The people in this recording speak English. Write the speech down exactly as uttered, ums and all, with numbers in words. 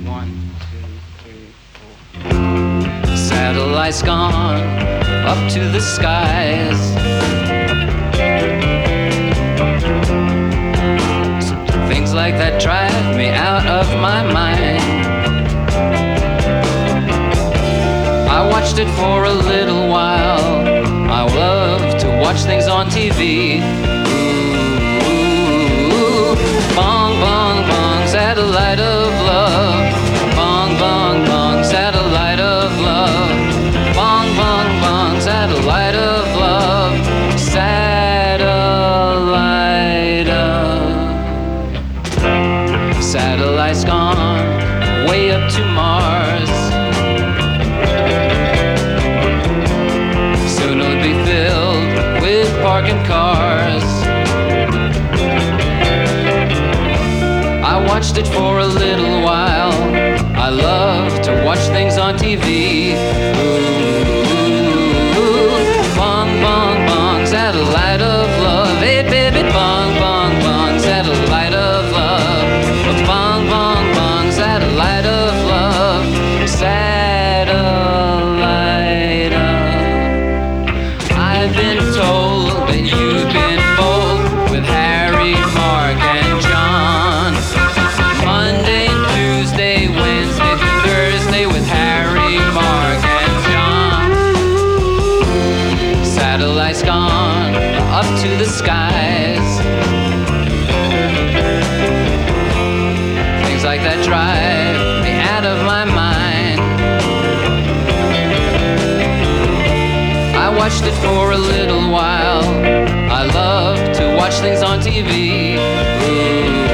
One, two, three, four. Satellites gone up to the skies. Things like that drive me out of my mind. I watched it for a little while. I love to watch things on T V. Ooh, bong, bong, bong, satellite of love. Bong, bong, bong, satellite of love. Bong, bong, bong, satellite of love. Satellite of. Satellites gone way up to Mars. Soon it'll be filled with parking cars. I watched it for a little while. I love to watch things on T V. Ooh, bong, bong, bong, satellite of love. Hey baby, bong, bong, bong, satellite of love. Bong, bong, bong, satellite of love. Satellite of. I've been told that you've been bold with Harry, Mark, and John. Monday, Tuesday, Wednesday, Thursday with Harry, Mark, and John. Satellites gone up to the skies. Things like that drive me out of my mind. I watched it for a little while. I love to watch things on T V. Ooh.